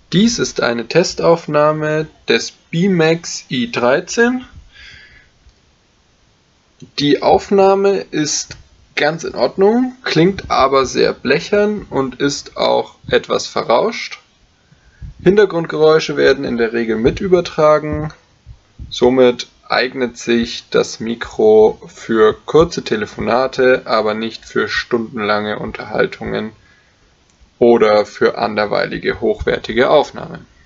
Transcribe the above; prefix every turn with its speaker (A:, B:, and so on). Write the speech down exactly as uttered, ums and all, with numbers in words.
A: Dies ist eine Testaufnahme des B-Max i dreizehn. Die Aufnahme ist ganz in Ordnung, klingt aber sehr blechern und ist auch etwas verrauscht. Hintergrundgeräusche werden in der Regel mit übertragen, somit eignet sich das Mikro für kurze Telefonate, aber nicht für stundenlange Unterhaltungen oder für anderweilige hochwertige Aufnahmen.